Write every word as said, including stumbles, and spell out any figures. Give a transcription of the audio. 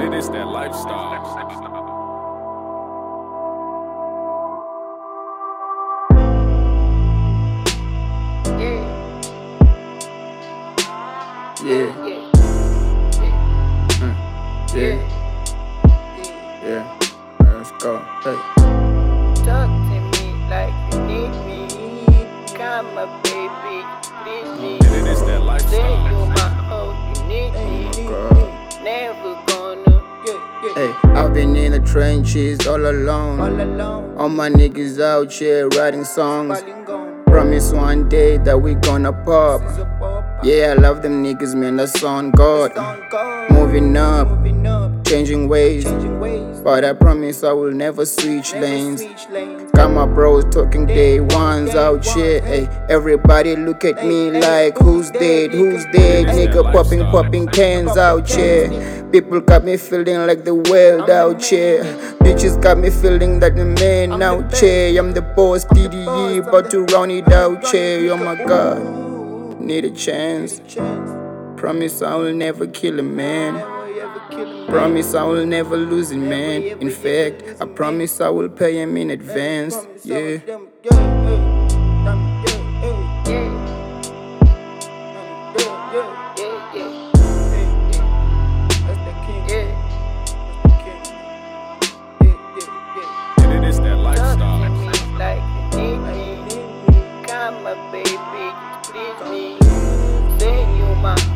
It is that lifestyle. Yeah. Mm. Yeah. Yeah. Let's go. Hey. Talk to me like you need me. Come my baby, please me. It is that Say lifestyle. you my hoe, you need me. God. Never gonna. Hey, I've been in the trenches all alone. All alone. All my niggas out here writing songs. Falling gone. Promise one day that we gonna pop. Yeah, I love them niggas, man, that's on God. Moving up, Moving up. changing ways. Changing ways. But I promise I will never switch Never lanes. switch lanes. Got my bros talking day ones out here. Hey, everybody look at me like who's dead, who's dead. Nigga popping, popping cans out here. People got me feeling like the world out here. Bitches got me feeling like the man out here. I'm the boss, T D E, about to round it out here. Oh my god, need a chance. Promise I will never kill a man. Promise I will never lose it, man. In fact, I promise I will pay him in advance. Yeah. It is that lifestyle. Like you need me. Come my baby, please me. Say you my